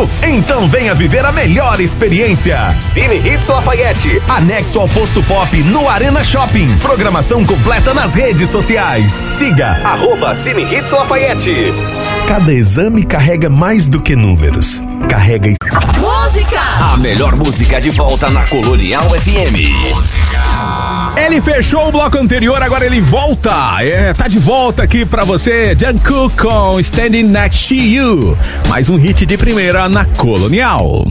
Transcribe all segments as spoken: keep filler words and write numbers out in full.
curtindo? Então venha viver a melhor experiência. Cine Hits Lafayette, anexo ao Posto Pop no Arena Shopping. Programação completa nas redes sociais. Siga arroba Cine Hits Lafayette. Cada exame carrega mais do que números. Carrega música. A melhor música de volta na Colonial F M. Música. Ele fechou o bloco anterior, agora ele volta. É, tá de volta aqui pra você, Jungkook com Standing Next to You. Mais um hit de primeira na Colonial.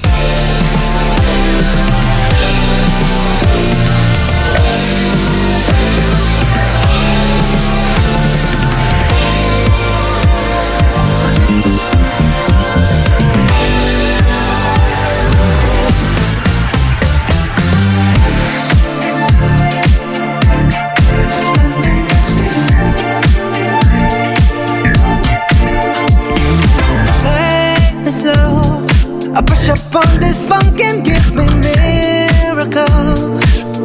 Up on this funk and give me miracles.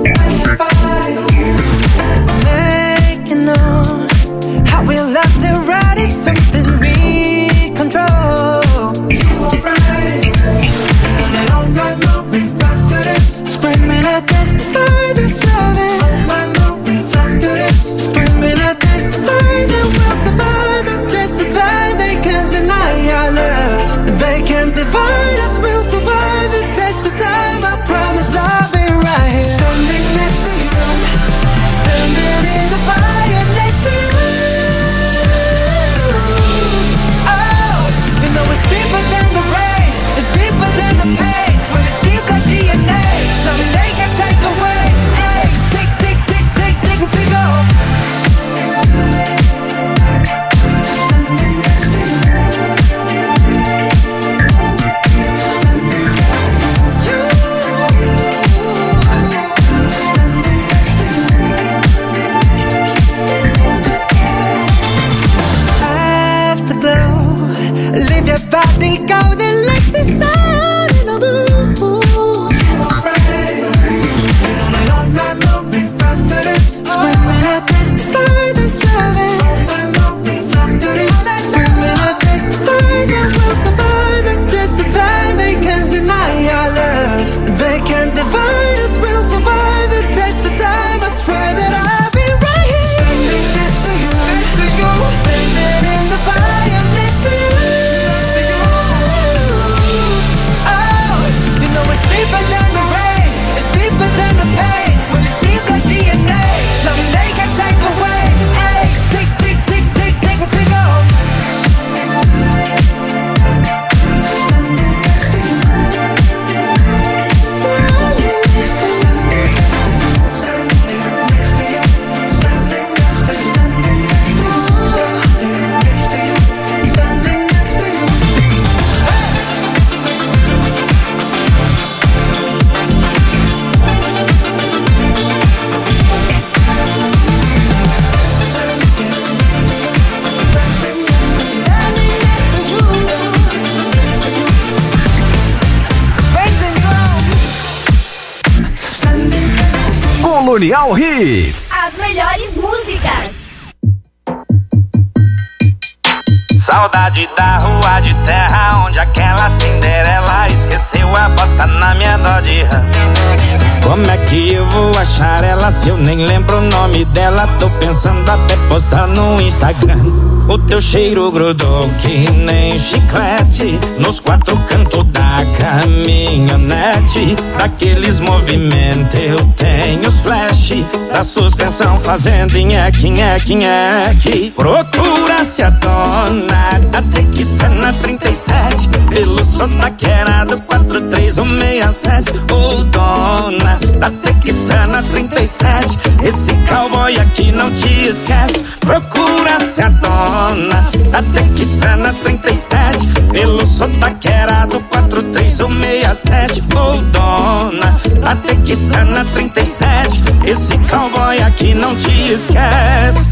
Making know how we love to ride is something we control. You are right, and all night long we rock to this. Screaming at this, defy this loving. All night long we rock to this. Screaming at this, defy that we'll survive the test of time. They can't deny our love. They can't divide us. We'll survive the test of time. I promise I'll be right here. Standing next to you, standing in the fire next to you. Oh, you know it's deeper than the rain, it's deeper than the pain. When it's deep like D N A, something they can't take away. Hey, tick, tick, tick, tick, tick, and tick off. Standing next to you. Leave your body golden like the sun in a blue. Screaming at this, defy this loving. Screaming at this, defy that we'll survive the test of time. They can't deny our love. They can't divide us. We'll survive the test of time. I swear that I'll be right here. Standing next to you, next to you. Standing in the fire next to you. Deeper than the rain, it's deeper than the pain. When it's deep like D N A, something they can't take away. Hey, tick, tick, tick, tick, tick, and tick off. Standing next to you. Standing next to you. Standing next to you. Standing next to you. Standing next to you. Standing next to you. Colonial Hits. As melhores músicas. Saudade da rua de terra onde aquela Cinderela esqueceu a bota na minha Dodge Ram. Como é que eu vou achar ela se eu nem lembro o nome dela? Tô pensando até postar no Instagram. O teu cheiro grudou que nem chiclete nos quatro cantos da caminhonete. Daqueles movimentos eu tenho os flash da suspensão fazendo nheque, nheque, nheque. Procura-se a dona da Texana trinta e sete pelo sotaque era do quatro três um seis sete. Ô dona da Texana trinta e sete, esse cowboy aqui não te esquece. Procura-se a dona da Texana trinta e sete pelo sotaque era do quatro três um seis sete. Ô dona da Texana trinta e sete, esse cowboy aqui não te esquece.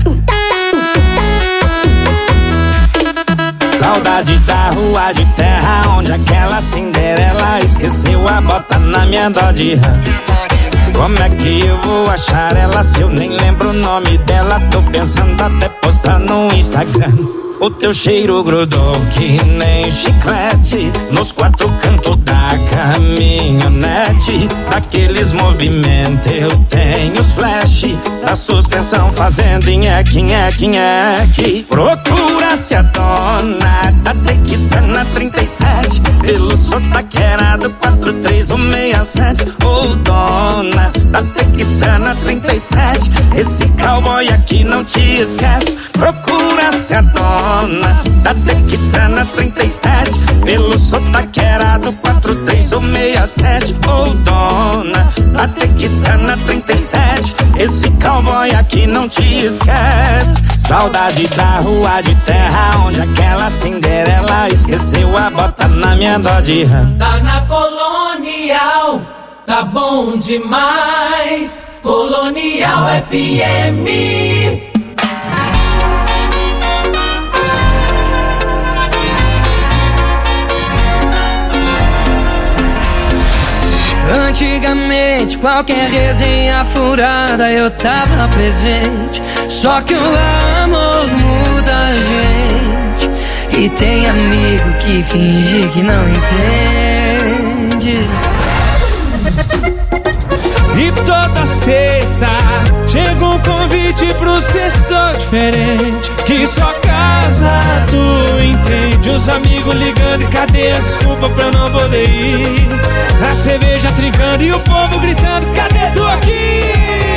Saudade da rua de terra onde aquela Cinderela esqueceu a bota na minha Dodge Ram. Como é que eu vou achar ela se eu nem lembro o nome dela? Tô pensando até postar no Instagram. O teu cheiro grudou que nem chiclete nos quatro cantos da caminhonete. Daqueles movimentos eu tenho os flash da suspensão fazendo nheque, nheque, nheque. Procura-se a dona da Texana trinta e sete pelo sotaqueirado quatro três um seis sete. Ô oh, dona da Texana trinta e sete, esse cowboy aqui não te esquece. Procura-se a dona da Texana trinta e sete pelo sotaqueirado quatro três um seis sete. Ô oh, dona da Texana trinta e sete, esse cowboy aqui não te esquece. Saudade da rua de terra onde aquela Cinderela esqueceu a bota na minha Dodge Ram. Tá na Colonial, tá bom demais. Colonial F M. Antigamente, qualquer resenha furada eu tava presente. Só que o amor muda a gente. E tem amigo que finge que não entende. E toda sexta chega um convite pro sexto diferente, que só casa tu entende. Os amigos ligando e cadê a desculpa pra eu não poder ir? A cerveja trincando e o povo gritando, cadê tu aqui?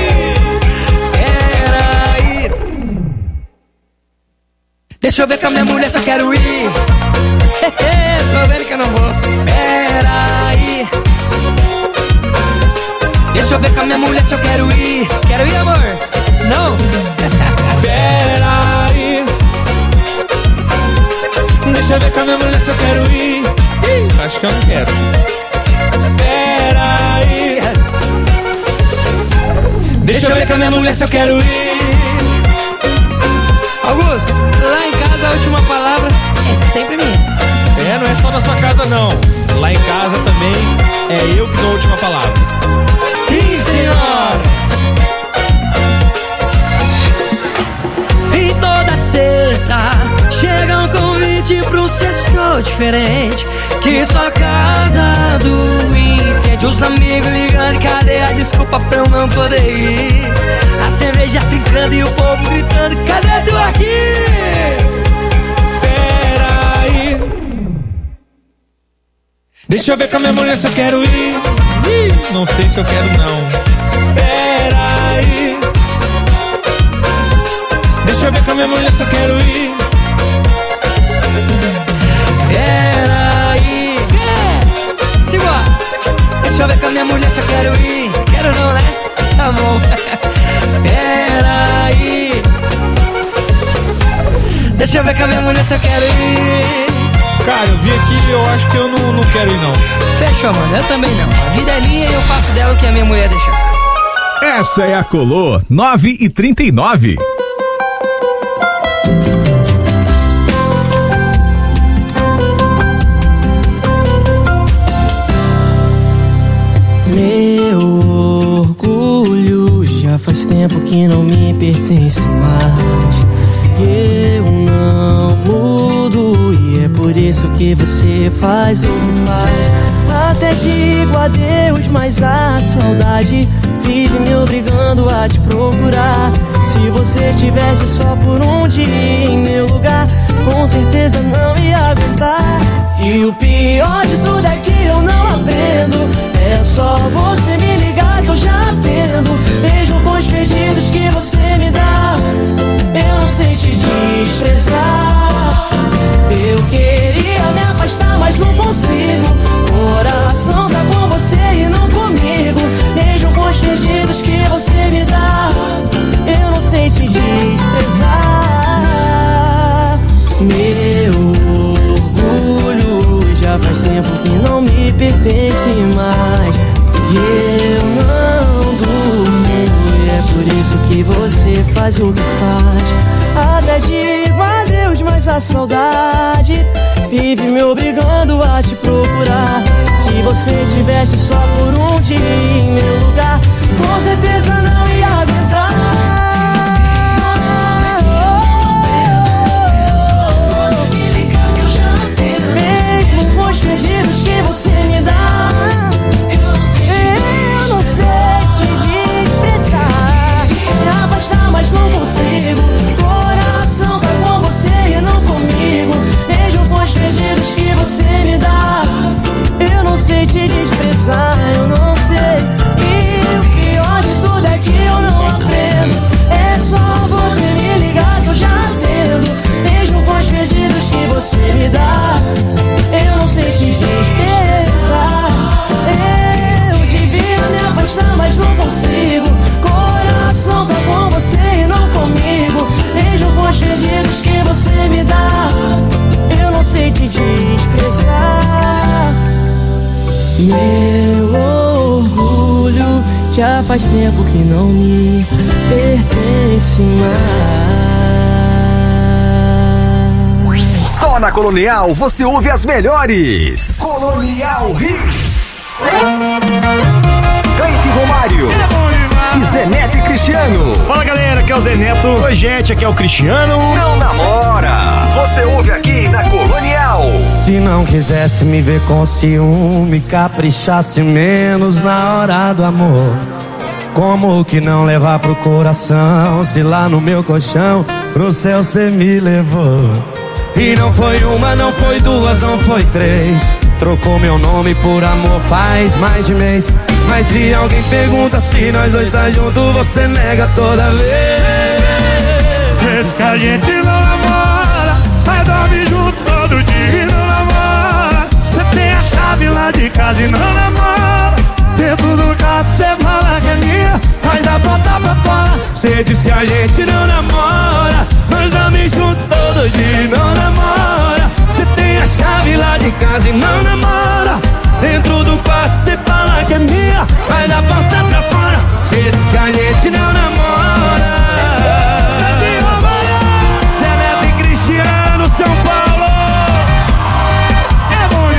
Peraí, deixa eu ver com a minha mulher se eu quero ir. Tô vendo que eu não vou. Peraí, deixa eu ver com a minha mulher se eu quero ir. Quero ir, amor? Não? Peraí, deixa eu ver com a minha mulher se eu quero ir. Ih, acho que eu não quero. Peraí, deixa eu ver com a minha mulher se eu quero ir. Augusto, lá em casa a última palavra é sempre minha. É, não é só na sua casa não. Lá em casa também é eu que dou a última palavra. Sim, senhor. E toda sexta chega um convite pra um sexto diferente, que só casa do entende. Os amigos ligando, cadê a desculpa pra eu não poder ir? A cerveja trincando e o povo gritando, cadê tu aqui? Peraí, deixa eu ver com a minha mulher se eu quero ir. Ih, não sei se eu quero não. Peraí, deixa eu ver com a minha mulher se eu quero ir. Peraí, é. Simbora. Deixa eu ver com a minha mulher se eu quero ir. Quero não, né? Tá bom. Peraí, deixa eu ver com a minha mulher se eu quero ir. Cara, eu vim aqui e eu acho que eu não, não quero ir não. Fechou, mano, eu também não. A vida é minha e eu faço dela o que a minha mulher deixar. Essa é a Colô nove e trinta e nove. Meu orgulho já faz tempo que não me pertence mais. Eu não mudo e é por isso que você faz o que faz. Até digo adeus, mas a saudade vive me obrigando a te procurar. Se você estivesse só por um dia em meu lugar, com certeza não ia aguentar. E o pior de tudo é que eu não aprendo. É só você me ligar que eu já atendo. Mesmo com os pedidos que você me dá, eu não sei te desprezar. Eu queria me afastar, mas não consigo. Coração tá com você e não comigo. Mesmo com os pedidos que você me dá, eu não sei te desprezar. Meu orgulho já faz tempo que não me pertence mais. E eu não durmo, e é por isso que você faz o que faz. Até digo adeus, mas a saudade vive me obrigando a te procurar. Se você estivesse só por um dia em meu lugar, com certeza não ia aguentar. Meu orgulho já faz tempo que não me pertence mais. Só na Colonial você ouve as melhores. Colonial Hits. Cleide Romário e Zé Neto e Cristiano. Fala galera, aqui é o Zé Neto. Oi gente, aqui é o Cristiano. Não namora, você ouve aqui na Colonial. Se não quisesse me ver com ciúme, caprichasse menos na hora do amor. Como que não levar pro coração, se lá no meu colchão pro céu cê me levou. E não foi uma, não foi duas, não foi três. Trocou meu nome por amor faz mais de mês. Mas se alguém pergunta se nós dois tá junto, você nega toda vez. Cê diz que a gente não namora, mas dorme junto todo dia e não namora. Cê tem a chave lá de casa e não namora. Dentro do quarto cê fala que é minha, mas da porta pra fora. Cê diz que a gente não namora, nós dorme junto todo dia e não namora. Cê tem a chave lá de casa e não namora. Dentro do quarto cê fala que é minha, mas da porta pra fora. Cê diz que a gente não namora. Zé Neto e Cristiano, São Paulo. É bom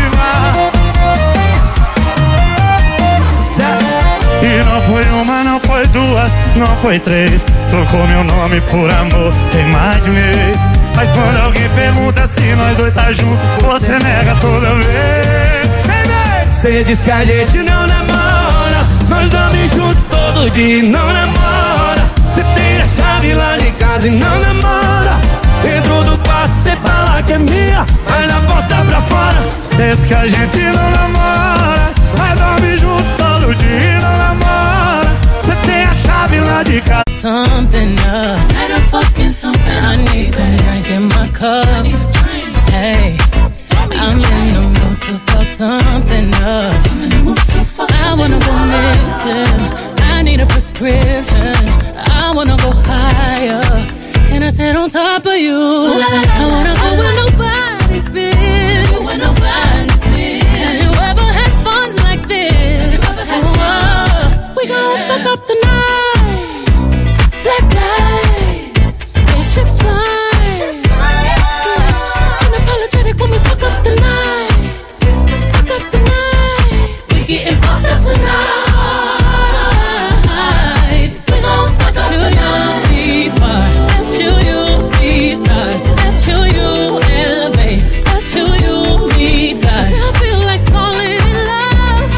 demais. E não foi uma, não foi duas, não foi três. Trocou meu nome por amor, tem mais de mês. Mas quando alguém pergunta se nós dois tá junto, você nega toda vez. Cê diz que a gente não namora, nós dormimos juntos todo dia e não namora. Cê tem a chave lá de casa e não namora. Dentro do quarto cê fala que é minha, mas na porta pra fora. Cê diz que a gente não namora, mas dorme junto todo dia e não namora. Cê tem a chave lá de casa. Something up, and I'm fucking something. I need some drink in my cup. Hey, I'm in the mood to fuck something up. I wanna go missing. I need a prescription. I wanna go higher. Can I sit on top of you? I wanna go where nobody's been. Where nobody's been. Have you ever had fun like this? Oh, we gon' fuck up the night. Black lights, spaceships fly. Unapologetic when we fuck up the night. Fuck up the night. We getting fucked up tonight. We gon' fuck up the night. See far, let you, you see stars. Let you, you elevate. Let you, you meet God. I feel like falling in love.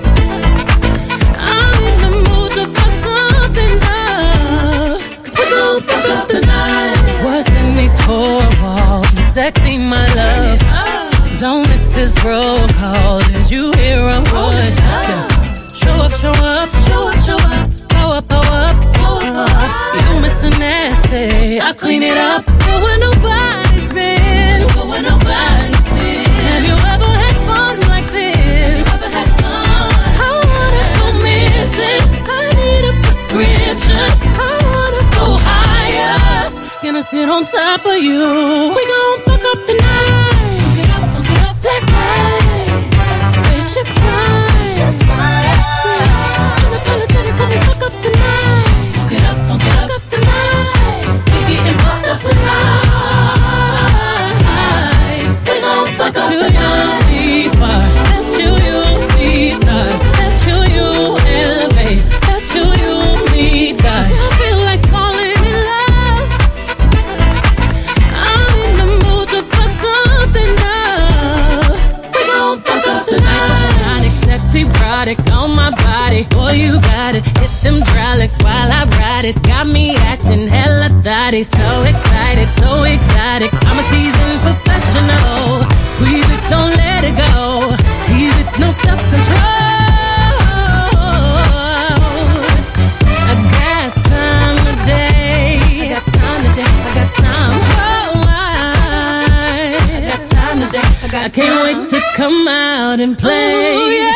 I'm in the mood to fuck something up. Cause we gon' fuck up the night. What's in these four walls? You sexy, my love. Don't miss this roll call. Did you hear a word? Yeah. Show up, show up, show up, show up. Go up, go up, go up. You Mister Nasty, I clean it up. Go where nobody's been. Go where nobody's been. Have you ever had fun like this? Have you ever had fun? I wanna go missing. I need a prescription. I wanna go higher. Gonna sit on top of you. We gon' fuck up the night. Black lights, spaceships fly. Spaceships fly. Yeah. Unapologetic when we fuck up the night. Fuck it up, fuck it up, up tonight. We getting fucked up tonight. We gon' fuck up the night. See far, let you, you see stars. Let you, you elevate. Let you, you meet God. I feel like falling in love. I'm in the mood to fuck something up. Sexy erotic on my body, boy you got it. Hit them hydraulics while I ride it. Got me acting hella thotty, so excited, so exotic. I'm a seasoned professional. Squeeze it, don't let it go. Tease it, no self-control. I got time today. I got time today. I got time. Oh, I, I got time today. I got I can't time. Wait to come out and play. Ooh, yeah.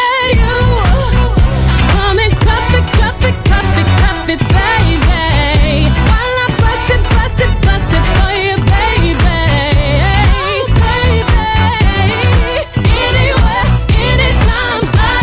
Come and cup it, cup it, cup it, cup it, baby. While I bust it, bust it, bust it for you, baby. Baby, anywhere, anytime, I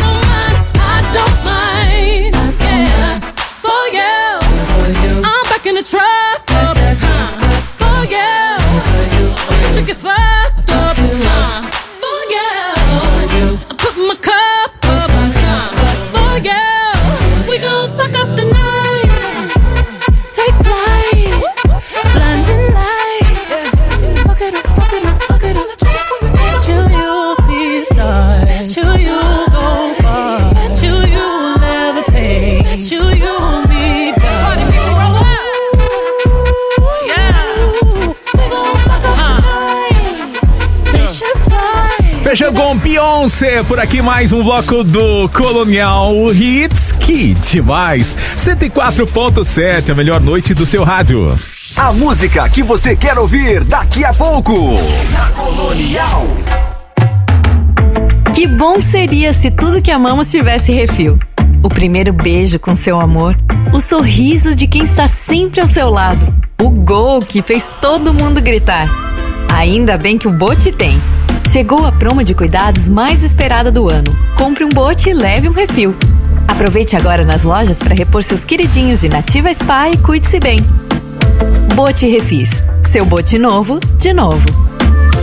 Beyoncé, por aqui mais um bloco do Colonial Hits, que demais. cento e quatro ponto sete, a melhor noite do seu rádio. A música que você quer ouvir daqui a pouco. Na Colonial. Que bom seria se tudo que amamos tivesse refil. O primeiro beijo com seu amor, o sorriso de quem está sempre ao seu lado, o gol que fez todo mundo gritar. Ainda bem que o Bote tem. Chegou a promo de cuidados mais esperada do ano. Compre um Bote e leve um refil. Aproveite agora nas lojas para repor seus queridinhos de Nativa Spa e cuide-se bem. Bote Refis. Seu bote novo, de novo.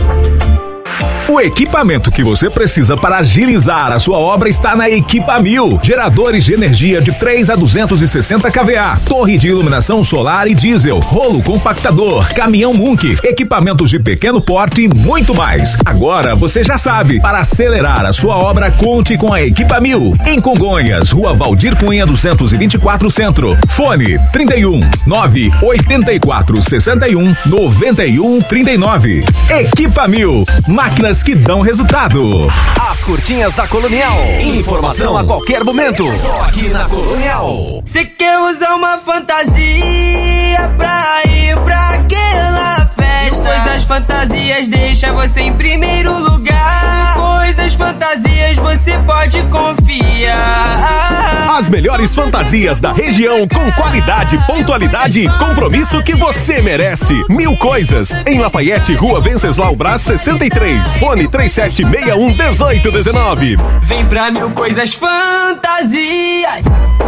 O equipamento que você precisa para agilizar a sua obra está na Equipa Mil. Geradores de energia de três a duzentos e sessenta kVA, torre de iluminação solar e diesel, rolo compactador, caminhão Munk, equipamentos de pequeno porte e muito mais. Agora você já sabe, para acelerar a sua obra, conte com a Equipa Mil. Em Congonhas, Rua Valdir Cunha duzentos e vinte e quatro Centro. Fone trinta e um, nove oitenta e quatro, sessenta e um, noventa e um, trinta e nove. Equipa Mil, máquinas que dão resultado. As curtinhas da Colonial. Informação a qualquer momento. Só aqui na Colonial. Cê quer usar uma fantasia pra ir pra aquela festa? Coisas fantasias deixa você em primeiro lugar. Coisas fantasias você pode confiar. As melhores fantasias da região com qualidade, pontualidade e compromisso que você merece. Mil Coisas, em Lafayette, Rua Venceslau Brás sessenta e três. Fone três sete seis um, um oito um nove. Vem pra Mil Coisas Fantasias.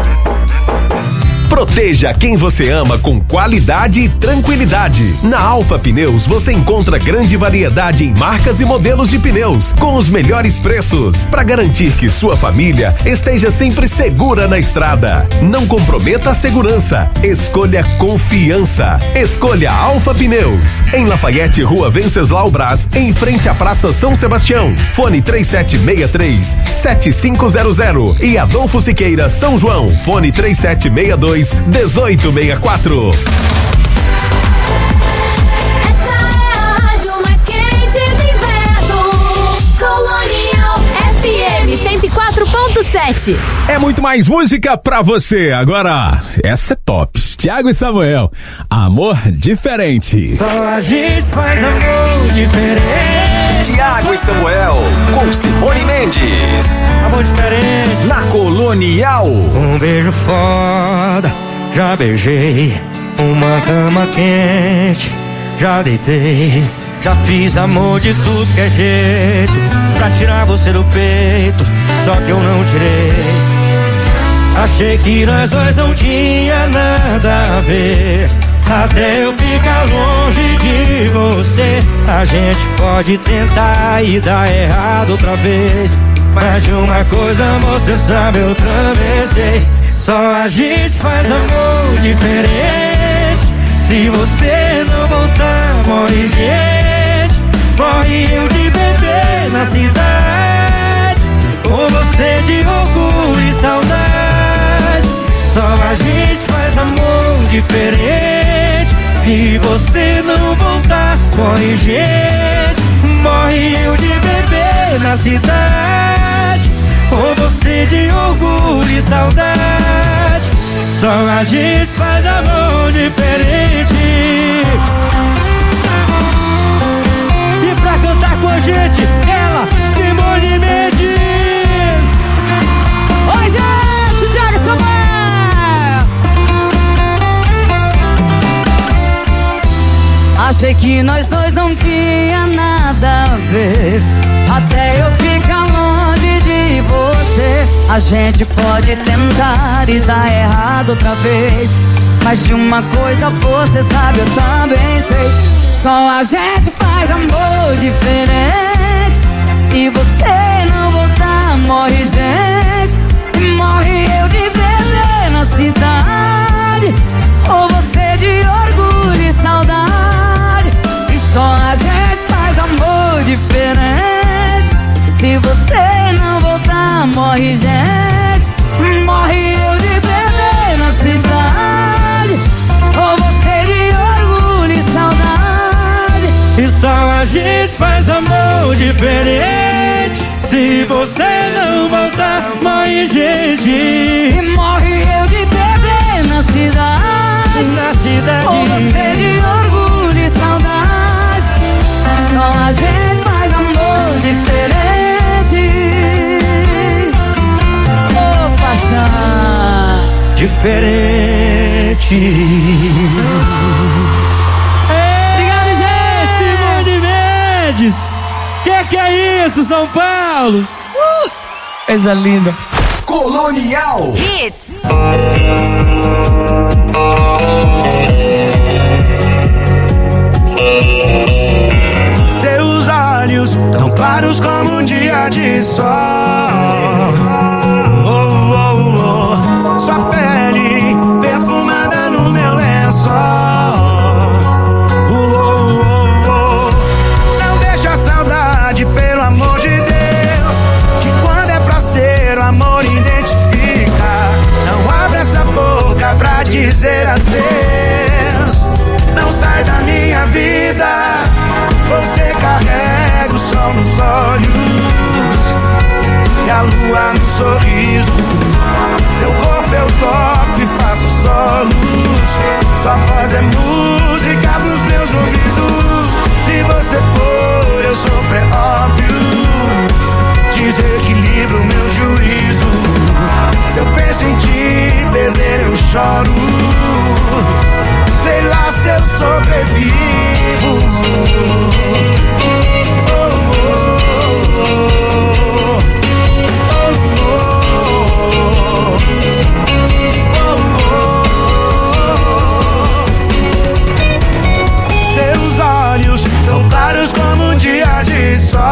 Proteja quem você ama com qualidade e tranquilidade. Na Alfa Pneus você encontra grande variedade em marcas e modelos de pneus com os melhores preços para garantir que sua família esteja sempre segura na estrada. Não comprometa a segurança. Escolha confiança. Escolha Alfa Pneus. Em Lafayette, Rua Venceslau Brás, em frente à Praça São Sebastião. Fone três sete seis três, sete cinco zero zero e Adolfo Siqueira, São João. Fone três sete seis dois, um oito seis quatro. Essa é a rádio mais quente do inverno. Colonial F M cento e quatro ponto sete. É muito mais música pra você. Agora, essa é top. Thiago e Samuel, Amor Diferente. Só a gente faz amor diferente. Thiago e Samuel, com Simone Mendes. Amor diferente. Na Colonial. Um beijo foda, já beijei. Uma cama quente, já deitei. Já fiz amor de tudo que é jeito pra tirar você do peito, só que eu não tirei. Achei que nós dois não tinha nada a ver, até eu ficar longe de você. A gente pode tentar e dar errado outra vez, mas de uma coisa você sabe, eu também sei. Só a gente faz amor diferente. Se você não voltar, morre gente. Morre eu de bebê na cidade, com você de orgulho e saudade. Só a gente faz amor diferente. Se você não voltar, morre gente. Morre eu de bebê na cidade, com você de orgulho e saudade. Só a gente faz amor diferente. E pra cantar com a gente, ela, Simone Mendes. Oi, gente, Thiago e Samuel. Achei que nós dois não tinha nada a ver, até eu ficar longe de você. A gente pode tentar e dar errado outra vez, mas de uma coisa você sabe, eu também sei. Só a gente faz amor diferente. Se você não voltar, morre gente. Morre eu de bebê na cidade, ou você de orgulho e saudade. E só a gente faz amor diferente. Se você não voltar, morre gente. Morre eu de bebê na cidade, ou você de orgulho e saudade. E só a gente faz amor diferente. Se Se você não voltar, morre gente. E morre eu de bebê na cidade. Na cidade. Ou você de orgulho e saudade. Só a gente faz amor diferente. Ô paixão diferente. Obrigado, gente. Simone Mendes. Que que é isso, São Paulo? Uh, coisa linda. Colonial Hits. Seus olhos tão claros como um dia de sol. Oh, oh, oh. Sua pele perfumada no meu lençol. Oh, oh, oh. Não deixa a saudade, pelo amor de Deus. Que quando é pra ser, o amor identifica. Não abre essa boca pra dizer adeus. Não sai da minha vida. Você carrega o sol nos olhos e a lua no sorriso. Seu corpo eu toco e faço solos. Sua voz é música pros meus ouvidos. Se você for, eu sofro, é óbvio. Desequilibro o meu juízo. Se eu penso em te perder, eu choro. Sei lá se eu sobrevivo. Oh, oh, oh, oh, oh. Seus olhos tão claros como um dia de sol.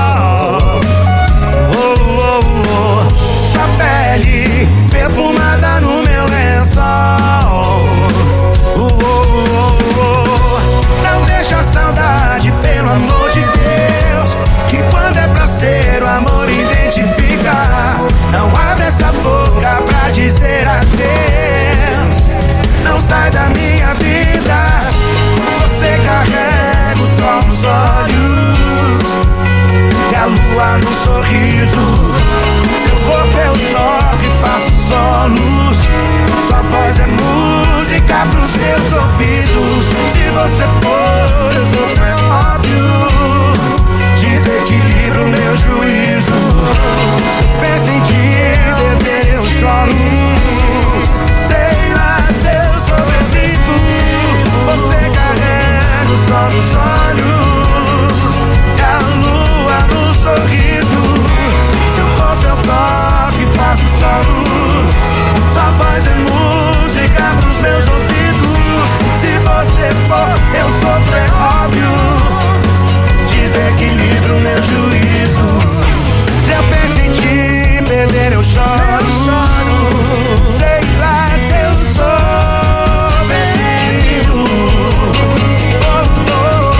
Oh, oh, oh. Sua pele perfumada no meu lençol. Oh, oh, oh, oh. Não deixa a saudade, pelo amor de Deus. Que quando é pra ser, o amor identifica. Não abre essa boca pra dizer adeus. Não sai da minha vida. Você carrega o sol nos olhos e a lua no sorriso. Seu corpo eu toco e faço solos. Sua voz é música pros meus ouvidos. Se você for, eu sou, é óbvio. Desequilibra o meu juízo. Se eu penso em te perder, eu choro. Sei lá se eu sobrevivo. Você carrega o sol nos olhos e a lua no sorriso. Seu corpo eu toco e faço solos. Sua voz é música pros meus ouvidos. Se você for, eu sofro, é óbvio. Desequilibro meu juízo. Se eu penso em te perder, eu choro. Eu choro. Sei lá se eu sobrevivo. Oh, oh,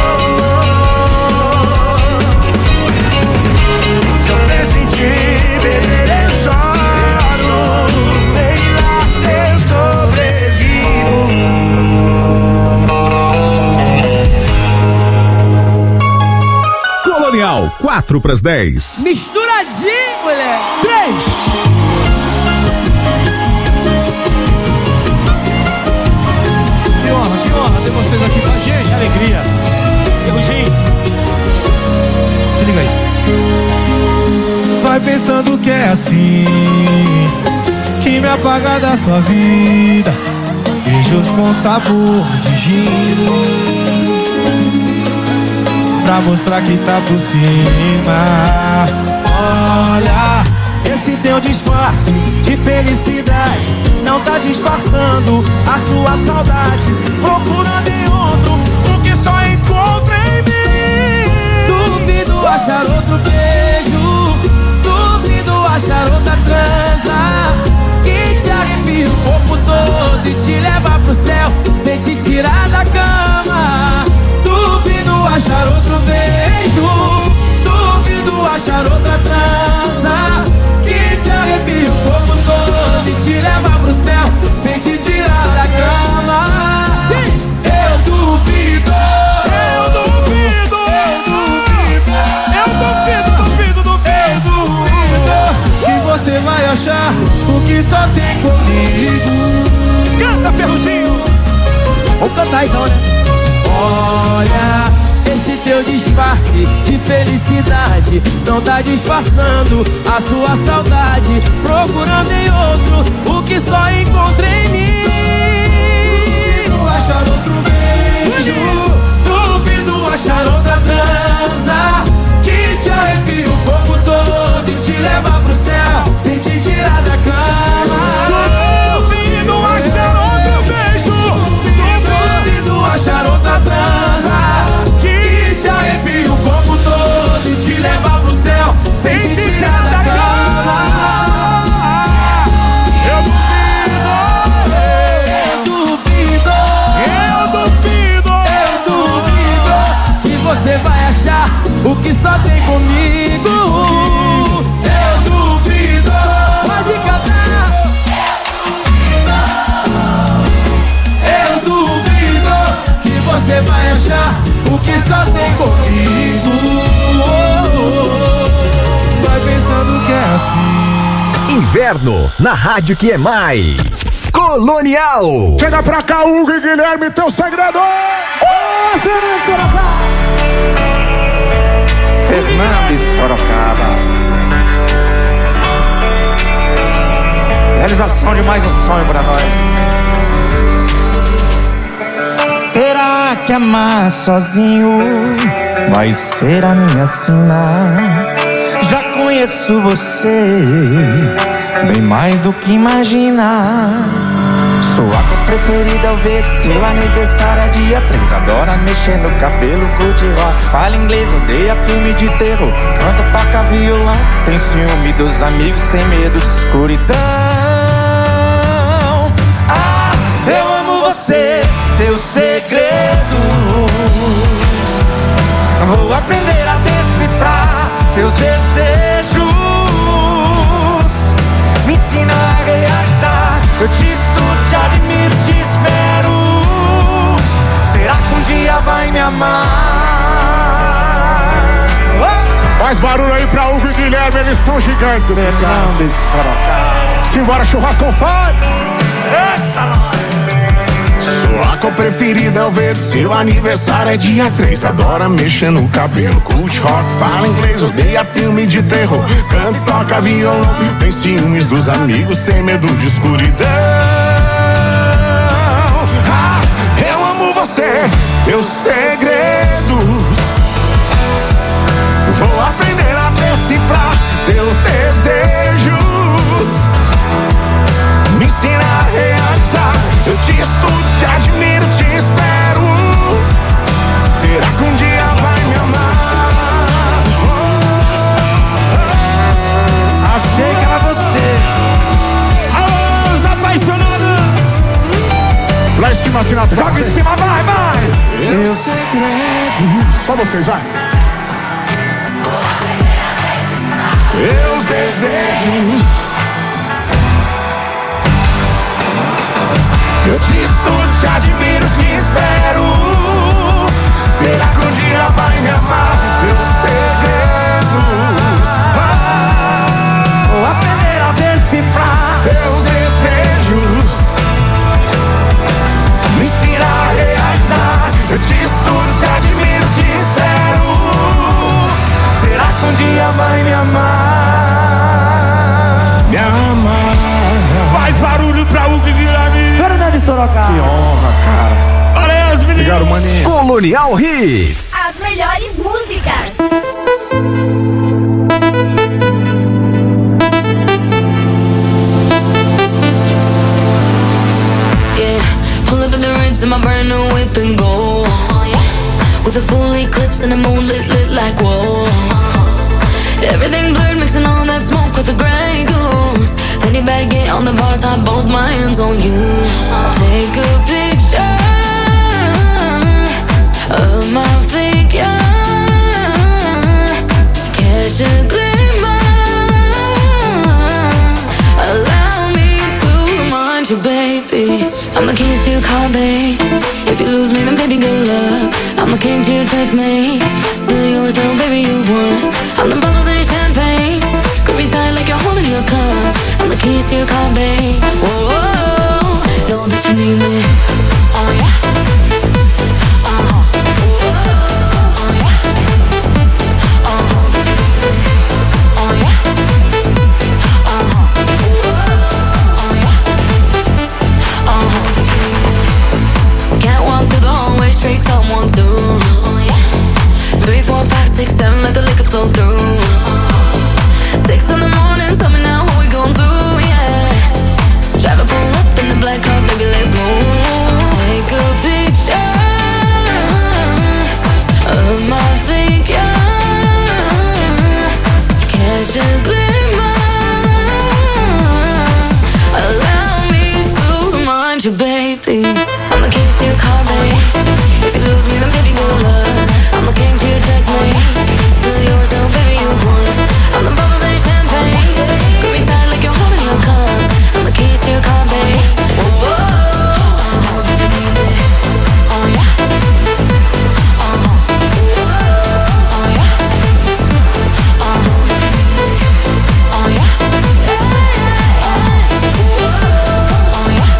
oh. Se eu penso em te perder, eu choro. Sei lá se eu sobrevivo. Colonial, quatro pras dez. Misturadinho, moleque. Três. Que honra, que honra ter vocês aqui com a gente. Alegria. Ferrugem. Se liga aí. Vai pensando que é assim, que me apaga da sua vida. Beijos com sabor de gin, pra mostrar que tá por cima. Olha, esse teu disfarce de felicidade não tá disfarçando a sua saudade. Procurando em outro o que só encontra em mim. Duvido achar outro beijo, duvido achar outra transa que te arrepia o corpo todo e te leva pro céu sem te tirar da cama. Duvido achar outro beijo, duvido achar outra transa que te arrepia o corpo todo e te leva pro céu sem te tirar da cama. Gente, eu duvido, eu duvido, eu duvido, eu duvido, duvido, duvido. você vai achar o que só tem comigo. Canta, Ferruginho! Vamos cantar então, né? Olha, esse teu disfarce de felicidade não tá disfarçando a sua saudade, procurando em outro o que só encontrei em mim. Duvido achar outro beijo, duvido achar outra transa que te arrepia o corpo todo e te leva pro céu sem te tirar da cama. Duvido achar outro beijo, duvido achar outra transa que te arrepia o corpo todo e te leva pro céu sem te tirar da cama. Eu duvido, eu duvido, eu duvido que você vai achar o que só tem comigo. Eu duvido, pode cantar. Eu duvido que você vai achar o que só tem comigo. Vai pensando que é assim. Inverno, na rádio que é mais Colonial. Chega pra cá, Hugo e Guilherme, teu segredo. Ô, Fernando Sorocaba. Fernando Sorocaba. Realização de mais um sonho pra nós. Será que amar sozinho vai ser a minha sina? Já conheço você bem mais do que imagina. Sua cor preferida ao ver seu aniversário é dia três. Adora mexer no cabelo, curte rock, fala inglês, odeia filme de terror, canta, toca violão, tem ciúme dos amigos, tem medo de escuridão. Ah, eu amo você, teus segredos. Vou aprender a decifrar teus desejos. Me ensina a realizar. Eu te estudo, te admiro, te espero. Será que um dia vai me amar? Faz barulho aí pra Hugo e Guilherme, eles são gigantes esses caras. Simbora, churrasco on fire. Eita, nós! Sua cor preferida ao ver seu aniversário é dia três. Adora mexer no cabelo, curte rock, fala inglês, odeia filme de terror, canta, toca violão, tem ciúmes dos amigos, tem medo de escuridão. Ah, eu amo você, teus segredos. Vou aprender a decifrar teus desejos. Me ensina a realizar. Eu te estudo, te admiro, te espero. Será que um dia vai me amar? Achei que era você. Alô, os apaixonados. Lá em cima, assim, na frente. Joga em cima, vai, vai. Meus segredos. Só vocês, vai. Teus desejos. Eu te estudo, te admiro, te espero. Será que um dia vai me amar? Teus segredos. Vou aprender a decifrar teus desejos. Me ensina a realizar. Eu te estudo, te admiro, te espero. Será que um dia vai me amar? Me amar. Faz barulho pra Hugo e Guilherme. Fernando Sorocaba. Que honra, cara. Valeu, os meninos. Obrigado, maninho. Colonial Hits. As melhores músicas. Yeah, pull up in the rinse in my brand new whip and go. With a full eclipse and the moon lit, lit like whoa. Everything blurred, mixing all that smoke with the Grey Goose. Fanny bag, get on the bar top, both my hands on you. Take a picture of my figure. Catch a glimmer. Allow me to remind you, baby, I'm the keys to your car, babe. If you lose me, then baby, good luck. I'm the king to your checkmate. Still yours though, baby, you've won. I'm the bubbles in your champagne. Grip me tight like you're holding your cup. keys to your car, babe. Whoa, know that you need me. Oh yeah. Uh-huh. Oh yeah. Uh-huh. Oh yeah. Uh-huh. Oh yeah. Uh-huh. Can't walk through the hallway straight to one, two. Three, four, five, six, seven, let the liquor flow through. Six in the morning, tell me now what we gon' do, yeah. Drive a pull up in the black car, baby, let's move. Take a picture of my figure. Catch a glimmer. Allow me to remind you, baby. I'm the keys to your car, baby. If you lose me, then baby, good luck. I'm the king to your checkmate. Still yours, though, baby, you won. I'm the bubbles in your champagne. Grip me tight like you're holding your cup. I'm the keys to your car, babe. Whoa, whoa. Know that you need it. Oh yeah. Uh-huh. Oh yeah. Uh-huh. Oh yeah. Oh yeah.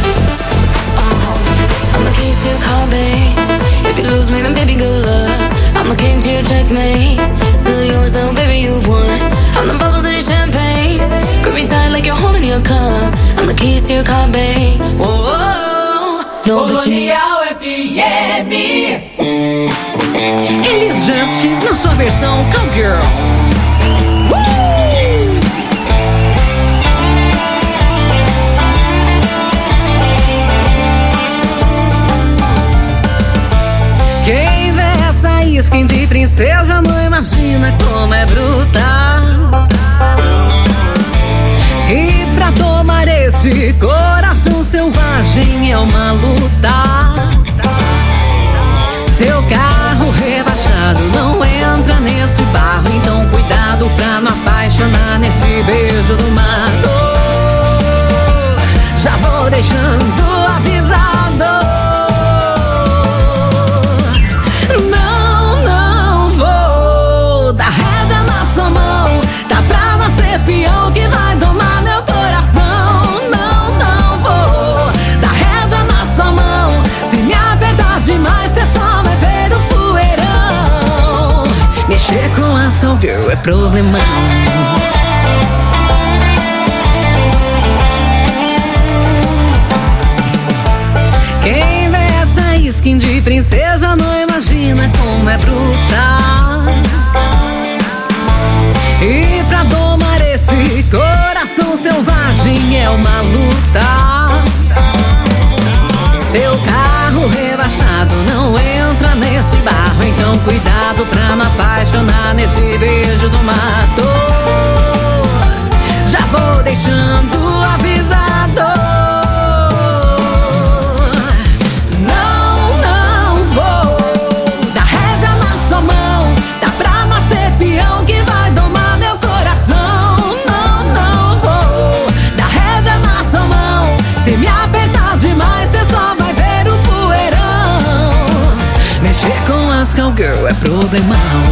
Uh-huh. I'm the keys to your car, babe. If you lose me, then baby, good luck. I'm the king to your checkmate. Still yours, though, baby, you've won. I'm the bubbles in your champagne. Grip me tight like you're holding your cup. I'm the keys to your car, babe. Whoa, whoa. Know that you Colonial F M. Elis Just na sua versão Cowgirl. Quem vê essa skin de princesa não imagina como é brutal. E pra tomar esse coração selvagem é uma luta. Seu carro rebaixado não entra nesse barro, então cuidado pra não apaixonar nesse beijo do mato. Já vou deixando avisado. Não, não vou dar rédea na sua mão. Tá pra nascer peão que vai domar meu coração. Não, não vou dar rédea na sua mão. Se me apertar demais, cê só vai ver o poeirão. Mexer com as cowgirl é problemão. Quem vê essa skin de princesa não imagina como é brutal. E pra domar esse coração selvagem é uma luta. Seu carro rebaixado não entra nesse barro, então cuidado pra não apaixonar nesse beijo do mato. Já vou deixando avisado. Não, não vou dar rédea na sua mão. Tá pra nascer peão que vai domar meu coração. Não, não vou dar rédea na sua mão. Se me apertar demais, cê só vai ver o poeirão. Mexer com as cowgirl é problemão.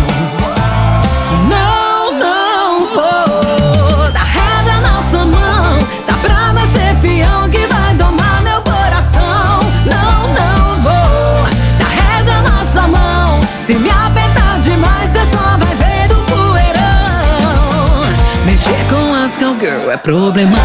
Não, não vou dar rédea na sua mão. Tá pra nascer peão que vai domar meu coração. Não, não vou dar rédea na sua mão. Se me apertar demais, cê só vai ver o poeirão. Mexer com as cowgirl é problemão.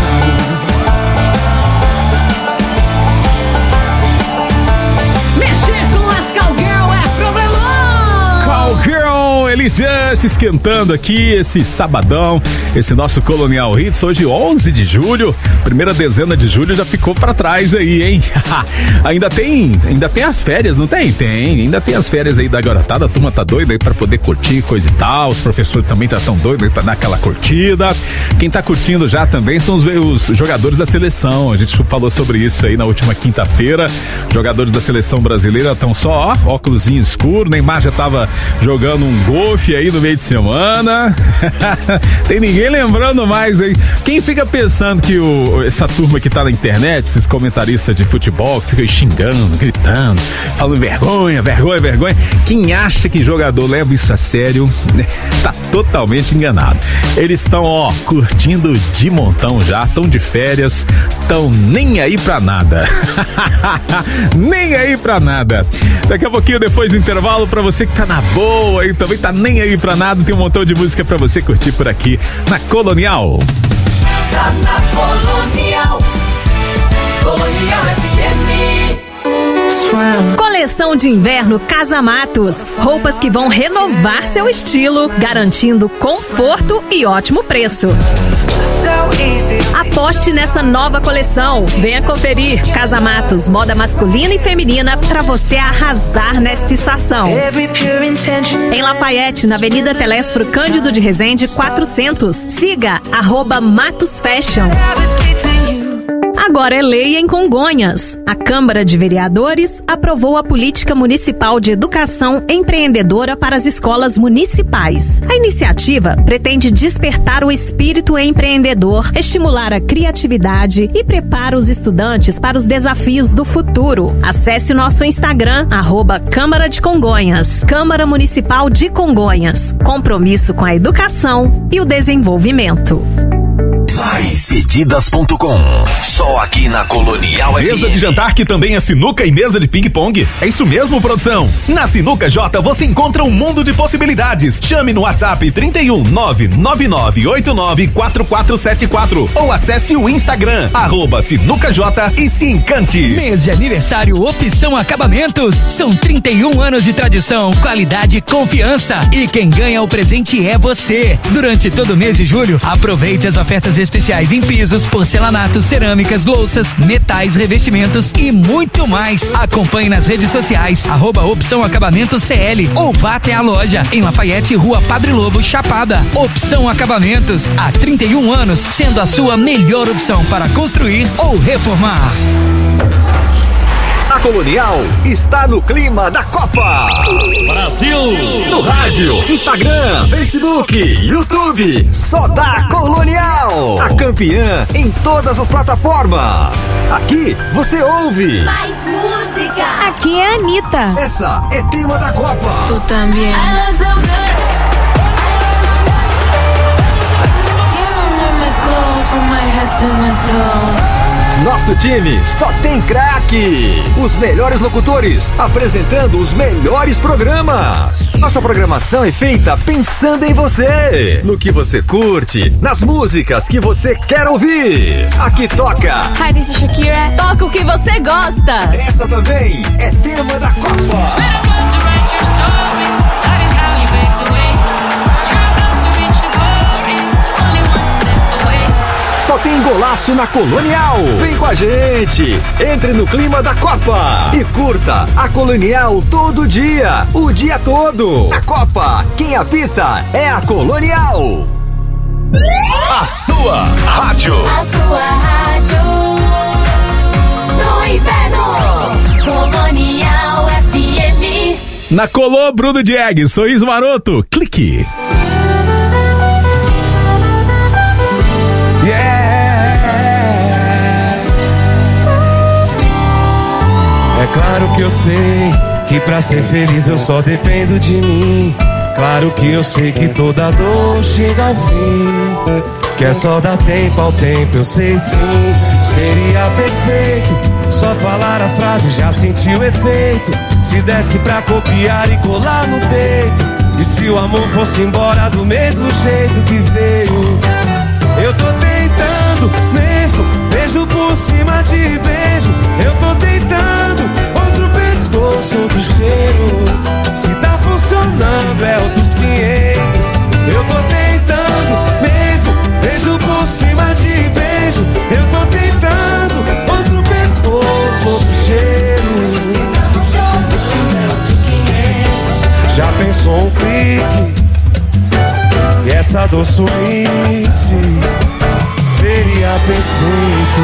Cowgirl, Elis Just esquentando aqui esse sabadão, esse nosso Colonial Hits, hoje onze de julho, primeira dezena de julho já ficou pra trás aí, hein? ainda tem, ainda tem as férias, não tem? Tem, ainda tem as férias aí da garotada, a turma tá doida aí pra poder curtir coisa e tal, os professores também já tão doidos aí pra dar aquela curtida. Quem tá curtindo já também são os, os jogadores da seleção, a gente falou sobre isso aí na última quinta-feira, jogadores da seleção brasileira estão só, ó, óculosinho escuro, Neymar já tava jogando um gol golfe aí no meio de semana. Tem ninguém lembrando mais aí. Quem fica pensando que o, essa turma que tá na internet, esses comentaristas de futebol, que ficam xingando, gritando, falando vergonha, vergonha, vergonha. Quem acha que jogador leva isso a sério, né, tá totalmente enganado. Eles estão, ó, curtindo de montão já, estão de férias, estão nem aí pra nada. Nem aí pra nada. Daqui a pouquinho, depois do intervalo, pra você que tá na boa e também tá nem aí pra nada, tem um montão de música pra você curtir por aqui na Colonial. Tá na Colonial, Colonial F M. Coleção de inverno Casa Matos. Roupas que vão renovar seu estilo, garantindo conforto e ótimo preço. Aposte nessa nova coleção. Venha conferir. Casa Matos, moda masculina e feminina para você arrasar nesta estação. Em Lafayette, na Avenida Telésforo Cândido de Resende, quatrocentos. Siga arroba Matos Fashion. Agora é lei em Congonhas. A Câmara de Vereadores aprovou a Política Municipal de Educação Empreendedora para as escolas municipais. A iniciativa pretende despertar o espírito empreendedor, estimular a criatividade e prepara os estudantes para os desafios do futuro. Acesse o nosso Instagram, arroba Câmara de Congonhas. Câmara Municipal de Congonhas. Compromisso com a educação e o desenvolvimento. mais pedidas ponto com. Só aqui na Colonial F M. Mesa de jantar que também é sinuca e mesa de ping-pong? É isso mesmo, produção? Na Sinuca J você encontra um mundo de possibilidades. Chame no WhatsApp trinta e um, nove nove nove oito nove quatro quatro sete quatro ou acesse o Instagram, arroba Sinuca J e se encante. Mês de aniversário Opção Acabamentos. São trinta e um anos de tradição, qualidade e confiança. E quem ganha o presente é você. Durante todo o mês de julho, aproveite as ofertas especiais em pisos, porcelanatos, cerâmicas, louças, metais, revestimentos e muito mais. Acompanhe nas redes sociais, arroba Opção Acabamentos C L ou vá até a loja em Lafayette, Rua Padre Lobo, Chapada. Opção Acabamentos, há trinta e um anos, sendo a sua melhor opção para construir ou reformar. A Colonial está no clima da Copa. Brasil! No rádio, Instagram, Facebook, YouTube. Só da Colonial. A campeã em todas as plataformas. Aqui você ouve Mais música. Aqui é a Anitta. Essa é tema da Copa. Tu também. I look so good. Skin under my clothes, from my head to my toes. Nosso time só tem craques. Os melhores locutores apresentando os melhores programas. Nossa programação é feita pensando em você, no que você curte, nas músicas que você quer ouvir. Aqui toca Hi, this is Shakira. Toca o que você gosta. Essa também é tema da Copa. Só tem golaço na Colonial. Vem com a gente. Entre no clima da Copa e curta a Colonial todo dia, o dia todo. Na Copa, quem apita é a Colonial. A sua rádio. A sua rádio. No inverno. Colonial F M. Na Colô, Bruno Diegues, Sorriso Maroto, clique. É claro que eu sei que pra ser feliz eu só dependo de mim. Claro que eu sei que toda dor chega ao fim, que é só dar tempo ao tempo, eu sei sim. Seria perfeito só falar a frase, já senti o efeito. Se desse pra copiar e colar no peito, e se o amor fosse embora do mesmo jeito que veio. Eu tô tentando mesmo, beijo por cima de beijo. Eu tô tentando outro pescoço, outro cheiro. Se tá funcionando é outros quinhentos. Eu tô tentando mesmo, beijo por cima de beijo. Eu tô tentando outro pescoço, outro cheiro. Se tá funcionando é outros quinhentos. Já pensou um clique e essa dor sumisse? Seria perfeito.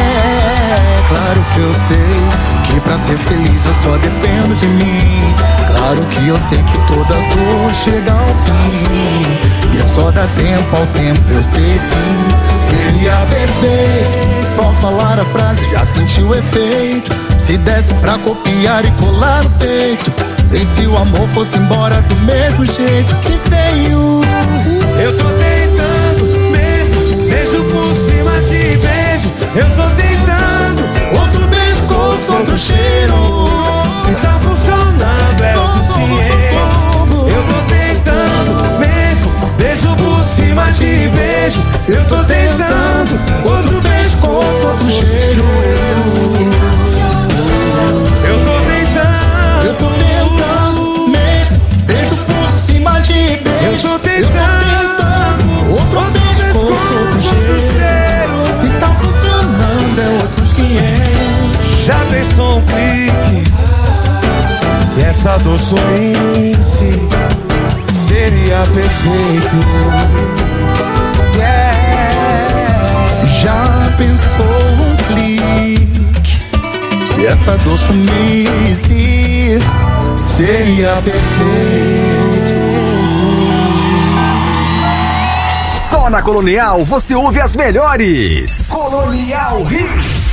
É, claro que eu sei que pra ser feliz eu só dependo de mim. Claro que eu sei que toda dor chega ao fim, e é só dar tempo ao tempo, eu sei sim. Seria perfeito só falar a frase, já senti o efeito. Se desse pra copiar e colar no peito, e se o amor fosse embora do mesmo jeito que veio. Eu tô tentando mesmo, beijo por cima de beijo. Eu tô tentando outro pescoço, outro cheiro. Se tá funcionando é outros quinhentos. Eu tô tentando mesmo, beijo por cima de beijo. Eu tô tentando outro pescoço, outro cheiro. Eu tô tentando, eu tô tentando mesmo, beijo por cima de beijo. Eu tô tentando outro, outro pescoço, outro cheiro. cheiro. Se tá funcionando é outros quinhentos. Já pensou um clique e essa dor sumisse? Seria perfeito. Yeah. Já pensou um clique? Se essa dor sumisse, seria perfeito. Só na Colonial você ouve as melhores. Colonial Hits.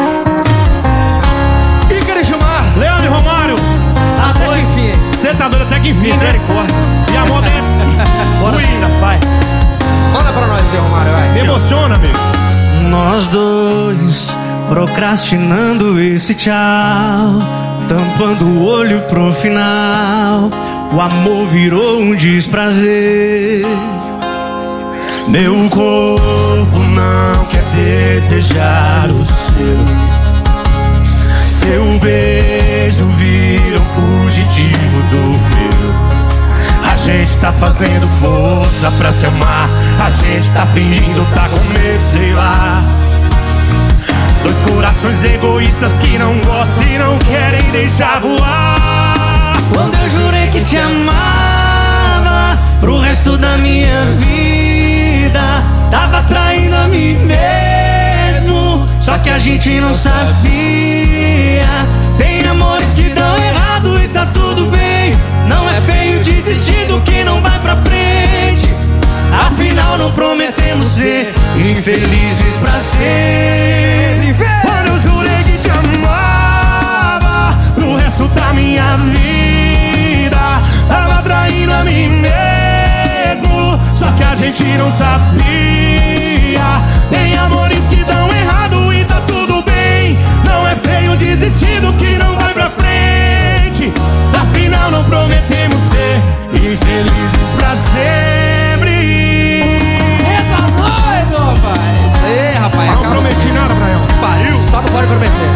Ícaro Gilmar, Leandro e Romário. Até que enfim. Você tá doido até que enfim, misericórdia. E a moda é Bora ruína, vai. Manda pra nós aí, Romário, vai. Me emociona, amigo. Nós dois procrastinando esse tchau, tampando o olho pro final. O amor virou um desprazer. Meu corpo não quer desejar o seu. Seu beijo vira um fugitivo do meu. A gente tá fazendo força pra se amar. A gente tá fingindo tá com medo, sei lá. Dois corações egoístas que não gostam e não querem deixar voar. Quando eu jurei que te amava pro resto da minha vida, tava traindo a mim mesmo, só que a gente não sabia. Tem amores que dão errado e tá tudo bem. Não é feio desistir do que não vai pra frente. Afinal não prometemos ser infelizes pra sempre. Quando eu jurei que te amava pro resto da minha vida, tava traindo a mim mesmo, só que a gente não sabia. Tem amores que dão errado e tá tudo bem. Não é feio desistir do que não vai pra frente. Afinal não prometemos ser infelizes pra sempre. Cê tá doido, pai? Ei, rapaz. Não prometi nada pra ela. Pariu, só não pode prometer.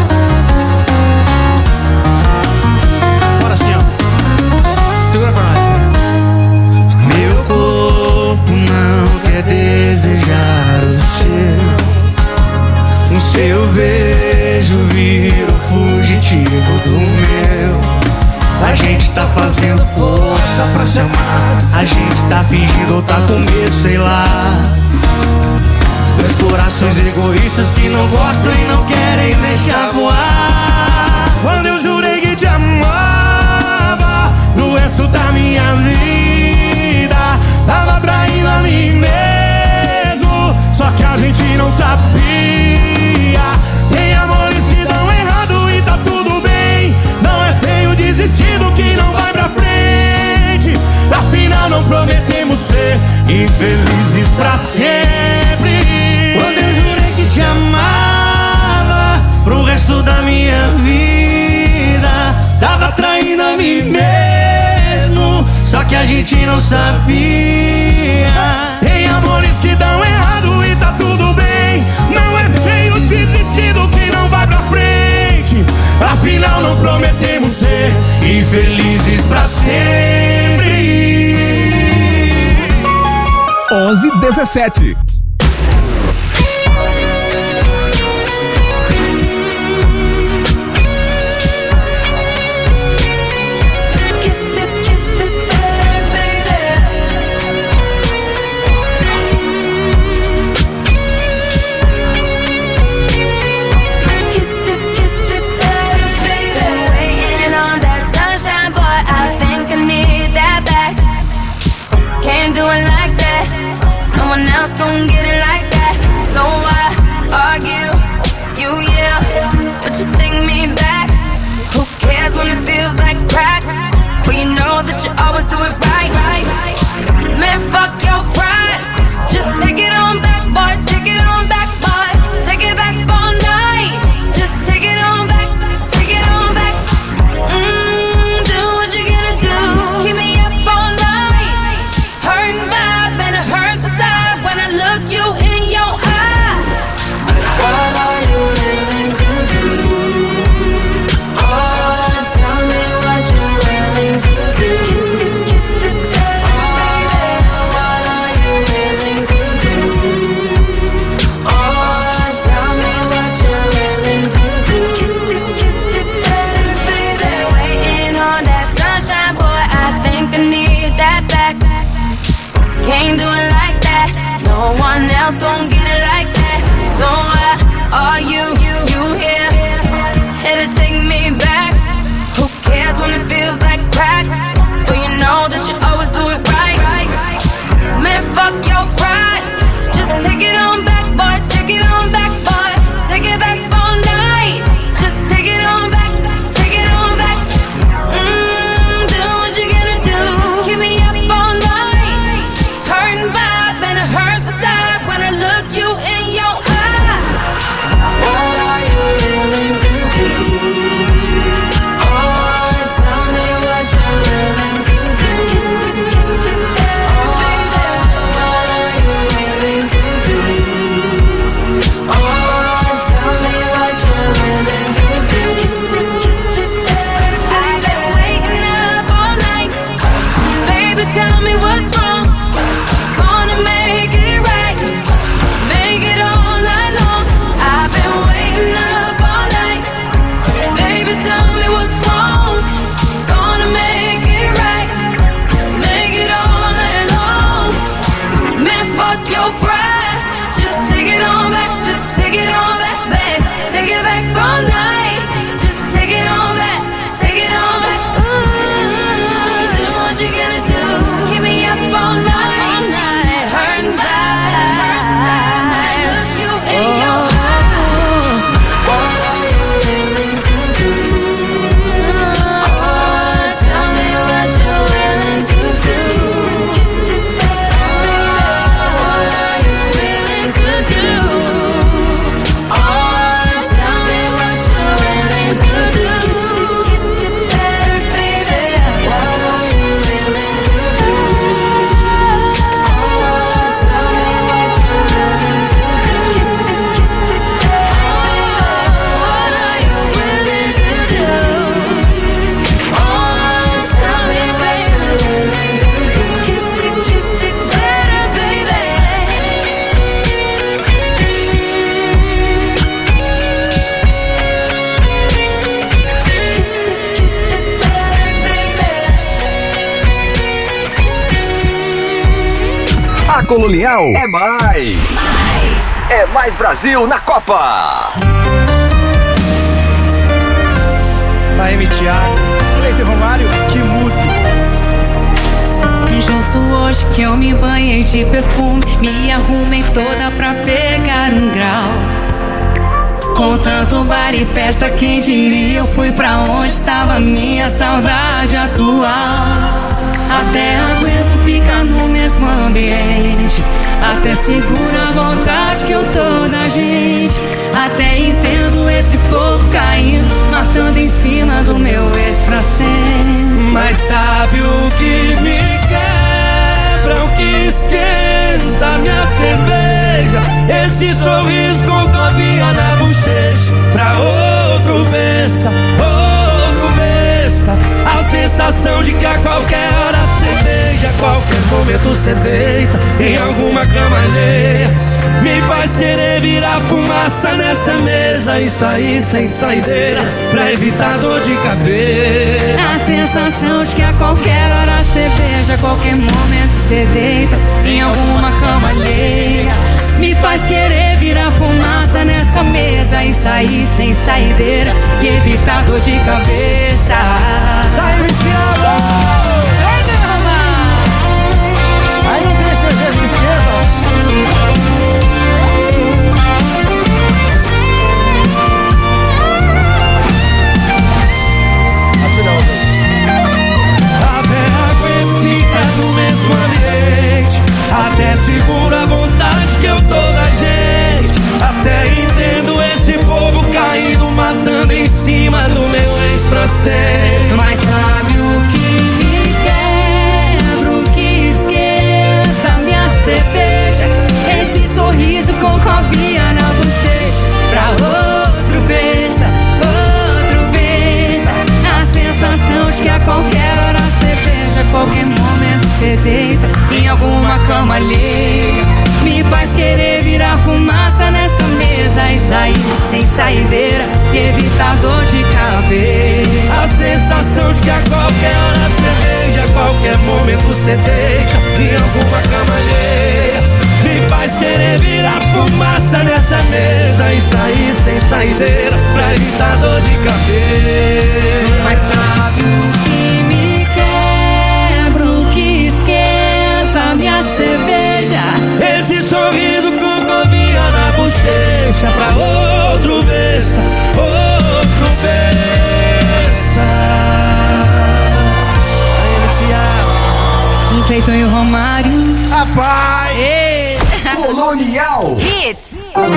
Bora assim, ó. Segura pra nós. Meu corpo não quer desejar o seu. O seu beijo vira o fugitivo do meu. A gente tá fazendo força pra se amar. A gente tá fingindo ou tá com medo, sei lá. Dois corações egoístas que não gostam e não querem deixar voar. Quando eu jurei que te amava pro resto da minha vida, tava traindo a mim mesmo, só que a gente não sabia. Tem amores que dão errado e tá tudo bem. Não é feio desistir do que não vai pra frente. Afinal não prometemos ser infelizes pra sempre. Quando eu jurei que te amava pro resto da minha vida, tava traindo a mim mesmo, só que a gente não sabia. Tem amores que dão errado e tá tudo bem. Não é feio desistir do que não vai pra frente. Afinal não prometemos ser infelizes pra sempre. onze e dezessete. Waiting on that sunshine, boy, I else don't get it like that. So why are you, you, you here? Here to take me back. Who cares when it feels like crack? But you know that you always do it right. Man, fuck your pride. Just take it on back, boy. Take it on back, boy. Take it back all night. Just take it on back. Take it on back. Mmm, do what you gonna do. Keep me up all night. Hurting vibe and it hurts inside when I look you in your eye. What are you willing to do? Oh, tell me what you're willing to do. Oh, what are you willing to do? Oh, tell me what you're willing to do. I've been waiting up all night. Baby, tell me what's wrong. Gonna make it right. Make it all night long. I've been waiting up all night. Baby, tell me what's wrong. Gonna make it right. Make it all night long. Man, fuck your pride. Just take it on back. Just take it on back, babe. Take it back all night. Just take it on back. Take it on back. Ooh, do what you gonna do. Keep me up all night. All night. Hurting vibes. I look you in your eyes. What are you willing to do? Oh, tell me what you're willing to do. What are you willing to do? Oh, tell me what you're willing to do. Baby, what are you willing to do? Oh, tell me what you're willing to do. What are you willing to do? Oh, tell me what you're willing to do. Kiss it, kiss it better, baby. A Colonial é mais. É mais Brasil na Copa. Da M. Thiago, Leite Romário, que música. Justo hoje que eu me banhei de perfume, me arrumei toda pra pegar um grau. Com tanto bar e festa, quem diria eu fui pra onde tava minha saudade atual. Até aguento ficar no mesmo ambiente, até seguro a vontade que eu tô da gente. Até entendo esse povo caindo, matando em cima do meu ex pra sempre. Mas sabe o que me quebra, o que esquenta minha cerveja? Esse sorriso com copinha na bochecha pra outro besta, outro besta. A sensação de que a qualquer hora cê beija, a qualquer momento cê deita em alguma cama alheia. Me faz querer virar fumaça nessa mesa e sair sem saideira pra evitar dor de cabeça. A sensação de que a qualquer hora cê beija, a qualquer momento cê deita em alguma cama alheia. Me faz querer virar fumaça nessa mesa e sair sem saideira e evitar dor de cabeça. Tá aí, Thiago! Aí não tem cerveja de esquerda. Até aguento ficar no mesmo ambiente, até seguro a vontade que eu tô da gente. Até entendo esse povo caindo, matando em cima do meu ex pra sempre. Mas sabe o que me quebra, o que esquenta minha cerveja? Esse sorriso com cobrinha na bochecha pra outro besta, outro besta. A sensação de que a qualquer hora cê beija, a qualquer momento cê deita em alguma cama alheia. Me faz querer virar fumaça nessa mesa e sair sem saideira e evitar dor de cabeça. A sensação de que a qualquer hora cê beija, a qualquer momento cê deita em alguma cama alheia. Me faz faz querer virar fumaça nessa mesa e sair sem saideira pra evitar dor de cabeça. Mas sabe o que me quebra, o que esquenta minha cerveja? Esse sorriso com gominha na bochecha pra outro besta, outro besta. Aí, Thiago. Enfeitou em Romário. Rapaz! Ei. Colonial Hits.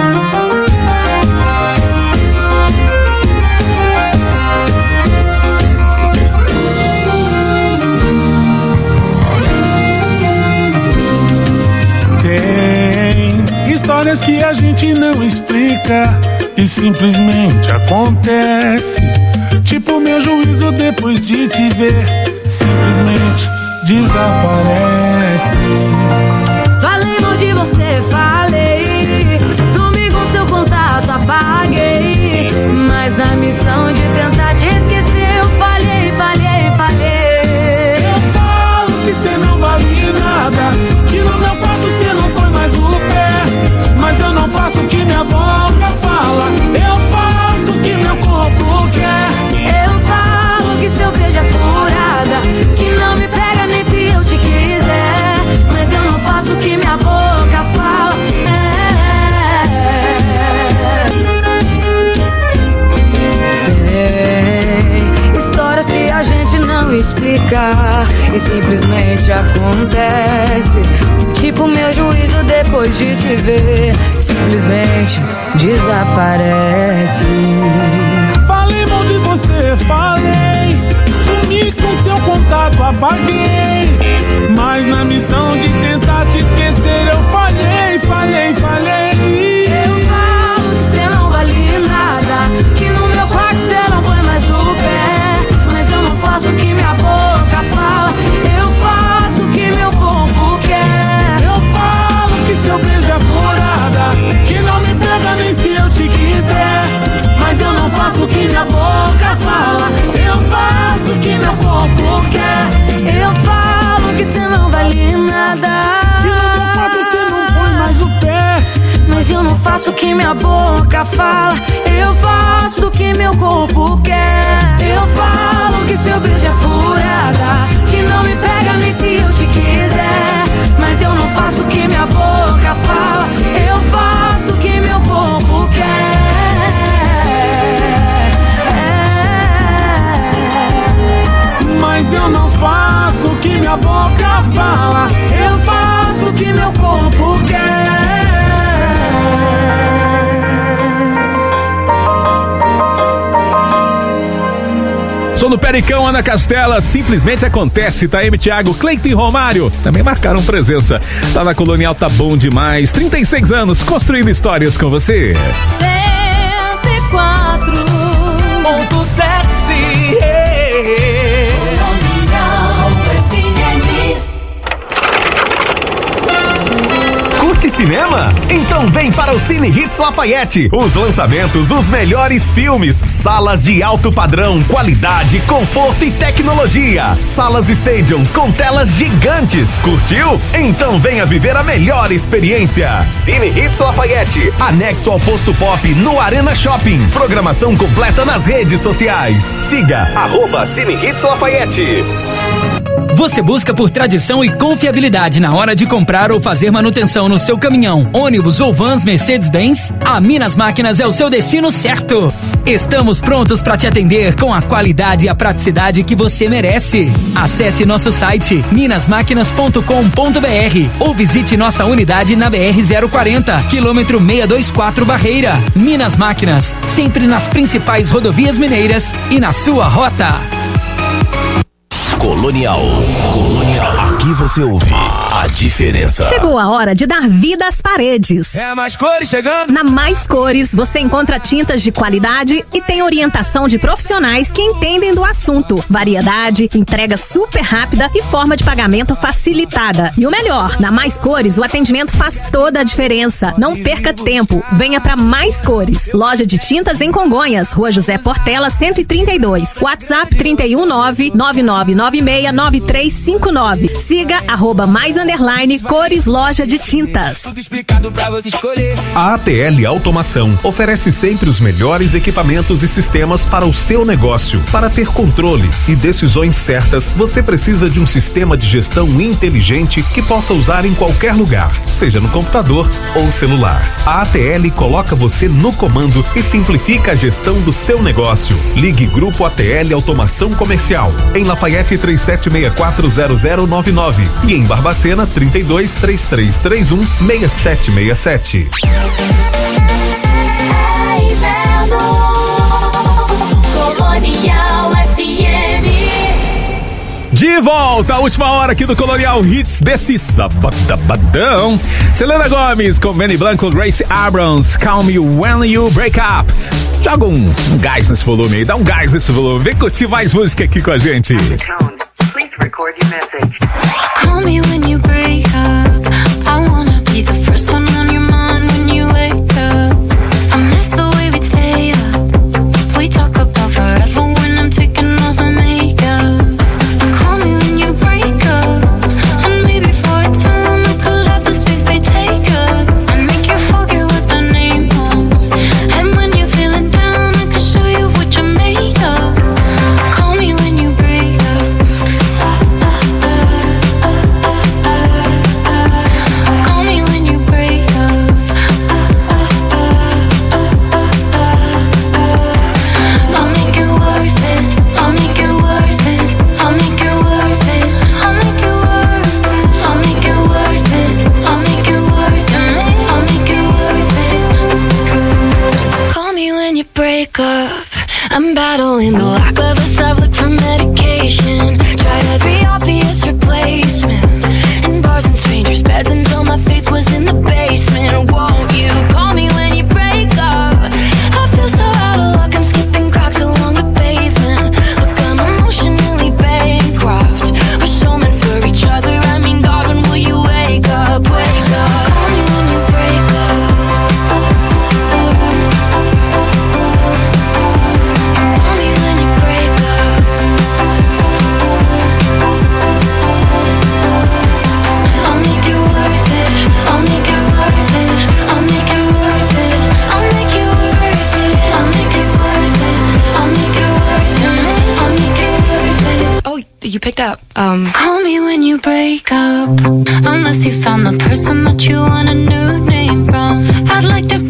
Tem histórias que a gente não explica e simplesmente acontece. Tipo meu juízo depois de te ver, simplesmente desaparece. Falei mal de você, falei. Sumi com seu contato, apaguei. Mas na missão de tentar te esquecer, eu falhei, falhei, falhei. Eu falo que cê não vale nada, que no meu quarto cê não põe mais o pé. Mas eu não faço o que minha boca fala, eu faço o que meu corpo quer. Eu falo que seu beijo é furada, que não me pega nem se eu te quiser. Mas eu não faço o que minha boca fala. É. Tem histórias que a gente não explica e simplesmente acontece. Tipo meu juízo depois de te ver, simplesmente desaparece. Falei mal de você, falei. Sumi com seu contato, apaguei. Mas na missão de tentar te esquecer, eu falhei, falhei, falhei. Eu falo que cê não vale nada, que no meu quarto cê não põe mais o pé. Mas eu não faço o que minha boca fala, eu faço o que meu corpo quer. Eu falo que seu beijo é furada, que não me pega nem se eu te quiser. Mas eu não faço o que minha boca fala, eu faço o que meu corpo quer. Eu falo que cê não vale nada, e no meu quarto cê não põe mais o pé. mas eu não faço o que minha boca fala, eu faço o que meu corpo quer. Eu falo que seu beijo é furada, que não me pega nem se eu te quiser. Mas eu não faço o que minha boca fala, eu faço o que meu corpo quer. Mas eu não faço o que minha boca fala, eu faço o que meu corpo quer. Sou do Pericão, Ana Castela, simplesmente acontece, Taeme Thiago, Cleiton e Romário, também marcaram presença. Tá na Colonial, tá bom demais, trinta e seis anos, construindo histórias com você. cento e quatro ponto sete Curte cinema? Então vem para o Cine Hits Lafayette. Os lançamentos, os melhores filmes, salas de alto padrão, qualidade, conforto e tecnologia. Salas Stadium com telas gigantes. Curtiu? Então venha viver a melhor experiência. Cine Hits Lafayette, anexo ao Posto Pop no Arena Shopping. Programação completa nas redes sociais. Siga arroba Cine Hits Lafayette. Você busca por tradição e confiabilidade na hora de comprar ou fazer manutenção no seu caminhão, ônibus ou vans Mercedes-Benz? A Minas Máquinas é o seu destino certo. Estamos prontos para te atender com a qualidade e a praticidade que você merece. Acesse nosso site minas máquinas ponto com ponto b r ou visite nossa unidade na B R zero quarenta, quilômetro seiscentos e vinte e quatro Barreira. Minas Máquinas, sempre nas principais rodovias mineiras e na sua rota. Colonial. Colonial. Aqui você ouve a diferença. Chegou a hora de dar vida às paredes. É a Mais Cores chegando. Na Mais Cores você encontra tintas de qualidade e tem orientação de profissionais que entendem do assunto. Variedade, entrega super rápida e forma de pagamento facilitada. E o melhor, na Mais Cores o atendimento faz toda a diferença. Não perca tempo, venha pra Mais Cores. Loja de tintas em Congonhas, Rua José Portela cento e trinta e dois. WhatsApp trinta e um nove nove nove nove seis nove três cinco nove. Siga Siga arroba mais underline cores loja de tintas. A A T L Automação oferece sempre os melhores equipamentos e sistemas para o seu negócio. Para ter controle e decisões certas, você precisa de um sistema de gestão inteligente que possa usar em qualquer lugar, seja no computador ou celular. A A T L coloca você no comando e simplifica a gestão do seu negócio. Ligue Grupo A T L Automação Comercial em Lafayette três sete seis quatro zero zero nove nove e em Barbacena trinta e dois, três três três um, seis sete seis sete. Colonial F M. De volta, a última hora aqui do Colonial Hits desse sabadão. Selena Gomes com Benny Blanco, Grace Abrams, Call Me When You Break Up. Joga um, um gás nesse volume aí, dá um gás nesse volume. Vem curtir mais música aqui com a gente. Call me when you break up. I wanna be the first one on your mind when you wake up. I miss the way we stay up. We talk about forever when I'm taking off my makeup. Call me when you break up. And maybe for a time I could have the space they take up. I make you forget what the name was. And when you're feeling down I can show you what you're made of. Call me when you break up. Call me when you break up. I'll make it worth it. I'll make it worth it. I'll make it worth it. I'll make it worth it. I'll make it worth it. I'll make it worth it. I'll make it worth it. Call me when you break up. I'm battling the lack of a subject for medication. Tried every obvious replacement in bars and strangers' beds until my faith was in the basement. Won't you call me when you break up? I feel so out of luck, I'm skipping cracks along the pavement. Look, I'm emotionally bankrupt. We're so meant for each other. I mean, God, when will you wake up? Wake up. Call me when you break up. Call me when you break up. I'll make it worth it. I'll make it worth it. I'll make it worth it. I'll make it worth it. I'll make it worth it. I'll make it worth it. I'll make it worth it. Oh, you picked up. Um. Call me when you break up. Unless you found the person that you want a new name from. I'd like to